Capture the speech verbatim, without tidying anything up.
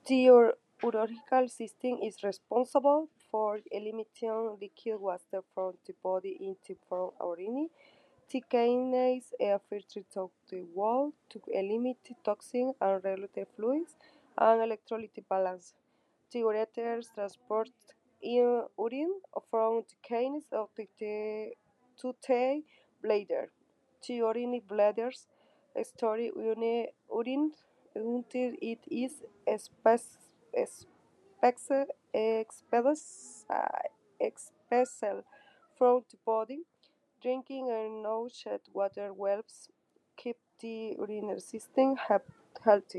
The ur- urological system is responsible for eliminating liquid water from the body into from urine. The kidneys uh, filter out the wall to eliminate toxins and regulate fluids and electrolyte balance. The ureters transport in urine from the kidneys of the, the, to the bladder. The urine bladders store urine, urine until it is expelled expelled expelled from the body. Drinking enough water helps keep the urinary system healthy.